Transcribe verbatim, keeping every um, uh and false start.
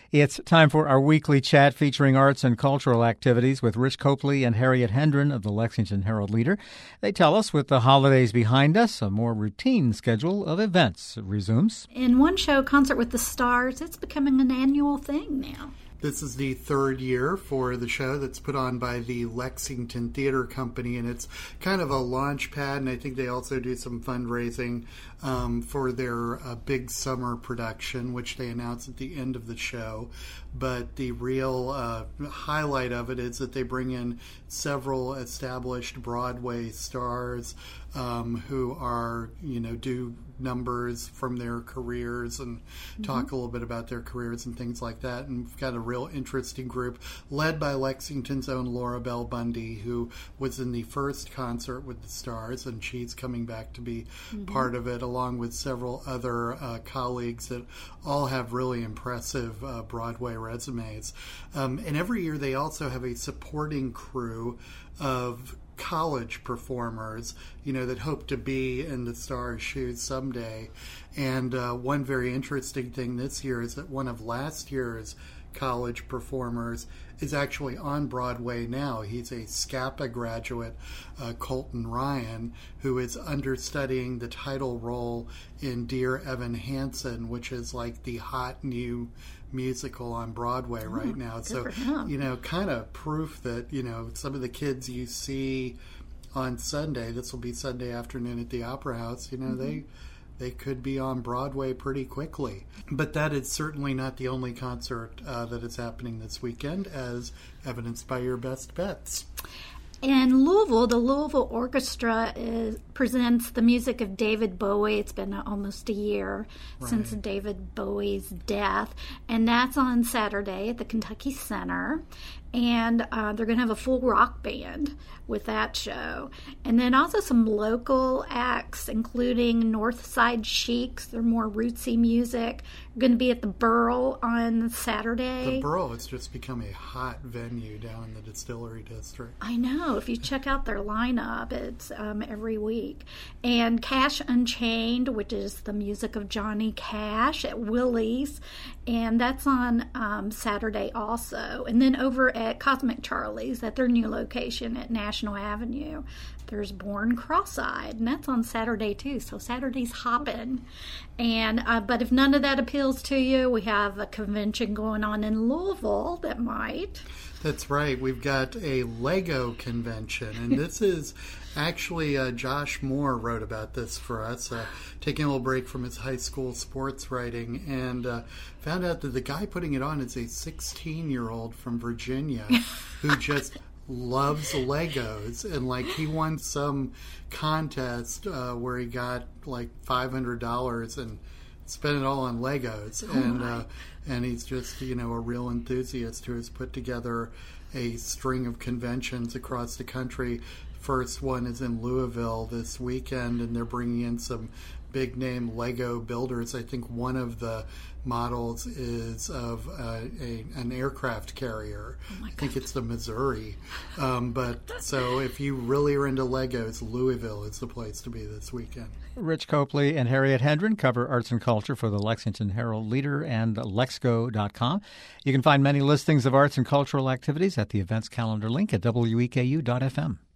It's time for our weekly chat featuring arts and cultural activities with Rich Copley and Harriet Hendren of the Lexington Herald-Leader. They tell us, with the holidays behind us, a more routine schedule of events resumes. In one show, Concert with the Stars, it's becoming an annual thing now. This is the third year for the show that's put on by the Lexington Theater Company, and it's kind of a launch pad, and I think they also do some fundraising um, for their uh, big summer production, which they announce at the end of the show. But the real uh, highlight of it is that they bring in several established Broadway stars um, who are, you know, do numbers from their careers and mm-hmm. talk a little bit about their careers and things like that. And we've got a real interesting group led by Lexington's own Laura Bell Bundy, who was in the first Concert with the Stars, and she's coming back to be mm-hmm. part of it, along with several other uh, colleagues that all have really impressive uh, Broadway resumes. Um, and every year they also have a supporting crew of college performers, you know, that hope to be in the Stars' shoes someday. And uh, one very interesting thing this year is that one of last year's college performers is actually on Broadway now. He's a SCAPA graduate, uh, Colton Ryan, who is understudying the title role in Dear Evan Hansen, which is like the hot new musical on Broadway oh, right now. So, you know, kind of proof that, you know, some of the kids you see on Sunday, this will be Sunday afternoon at the Opera House, you know, mm-hmm. they they could be on Broadway pretty quickly. But that is certainly not the only concert uh, that is happening this weekend, as evidenced by your best bets. In Louisville, the Louisville Orchestra is, presents the music of David Bowie. It's been almost a year right. since David Bowie's death, and that's on Saturday at the Kentucky Center. And uh, they're going to have a full rock band with that show. And then also some local acts, including Northside Sheiks. They're more rootsy music. They're going to be at the Burl on Saturday. The Burl has just become a hot venue down in the Distillery District. I know. If you check out their lineup, it's um, every week. And Cash Unchained, which is the music of Johnny Cash at Willie's. And that's on um, Saturday also. And then over at Cosmic Charlie's at their new location at National Avenue, there's Born Cross-Eyed, and that's on Saturday too. So Saturday's hopping. And uh, but if none of that appeals to you, we have a convention going on in Louisville that might. That's right. We've got a Lego convention, and this is actually uh, Josh Moore wrote about this for us, uh, taking a little break from his high school sports writing, and uh, found out that the guy putting it on is a sixteen-year-old from Virginia who just loves Legos, and like he won some contest uh, where he got like five hundred dollars and spent it all on Legos, oh and uh, and he's just, you know, a real enthusiast who has put together a string of conventions across the country. First one is in Louisville this weekend, and they're bringing in some big name Lego builders. I think one of the models is of uh, a, an aircraft carrier. Oh my I think God. it's the Missouri. Um, but so if you really are into Legos, Louisville is the place to be this weekend. Rich Copley and Harriet Hendren cover arts and culture for the Lexington Herald-Leader and Lexco dot com. You can find many listings of arts and cultural activities at the events calendar link at W E K U dot F M.